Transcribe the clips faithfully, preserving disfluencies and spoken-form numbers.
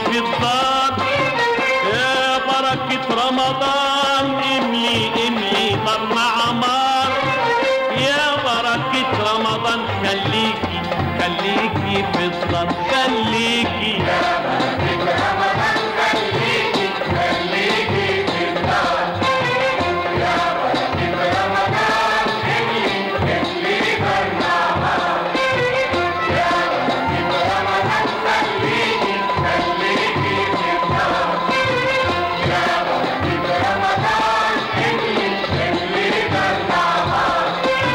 في الدار. يا بركة رمضان املي املي دارنا عمار. يا بركة رمضان خليكي خليكي في الدار خليكي. يا بركة رمضان خليكي خليكي في الدار. يا بركة رمضان املي املي دارنا عمار. يا بركة رمضان خليكي خليكي في الدار. يا بركة رمضان املي املي دارنا عمار.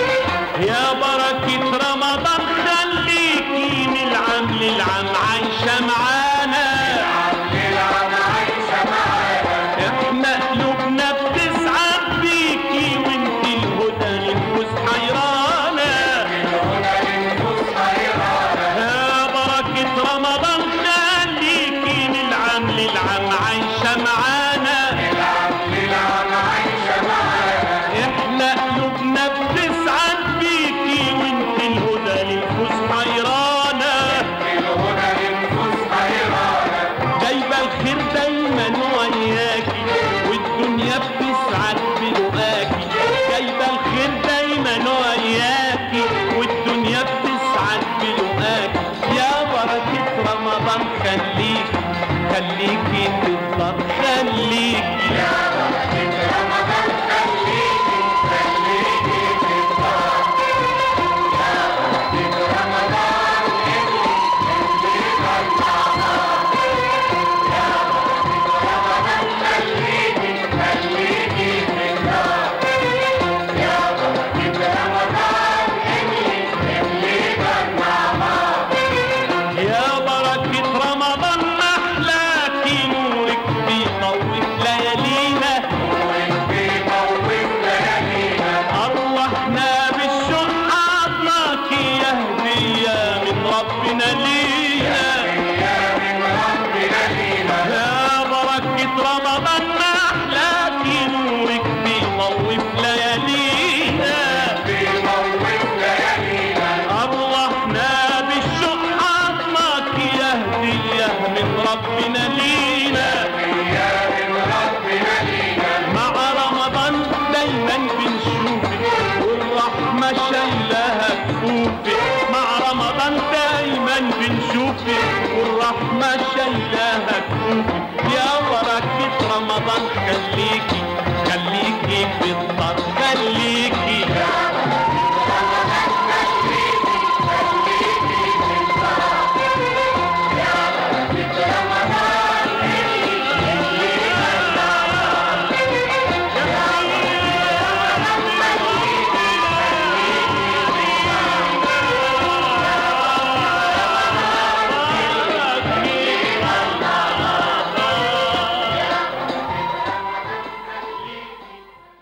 يا بركة رمضان خليكي من العام للعام عايشة معانا. للعام عايشة معانا. احنا قلوبنا بتسعد بيكي وانت الهدى للنفوس حيرانة. الهدى للنفوس حيرانة. يا بركة رمضان خليكي من العام للعام عايشة معانا. للعام للعام عايشة معانا. احنا قلوبنا بتسعد بيكي وانت الهدى للنفوس حيرانة. الهدى للنفوس حيرانة. جايبة الخير دايما وياكي والدنيا بتسعد بلقاكي. جايبة الخير دايما وياكي والدنيا بتسعد بلقاكي. يا بركة رمضان خليكي خليكي في الدار خليكي. يا بركة رمضان خليكي خليكي في الدار. يا بركة رمضان املي املي دارنا عمار. يا بركة رمضان خليكي خليكي في الدار. يا بركة رمضان املي املي دارنا عمار. يا بركة رمضان محلاكي نورك بيطوف ليالينا. نورك بيطوف ليالينا. أرواحنا بالشوق عطناكي يا هدية من ربنا لينا. يا من ربنا لينا. يا بركة رمضان محلاكي نورك بيطوف ليالينا. بيطوف ليالينا. أرواحنا بالشوق عطناكي يا هدية من ربنا لينا. يا من ربنا لينا. مع رمضان دايما بنشوفك والرحمة شايلها كفوفك. مع رمضان دايما بنشوفك والرحمة شايلها كفوفك. يا بركة رمضان خليكي خليكي في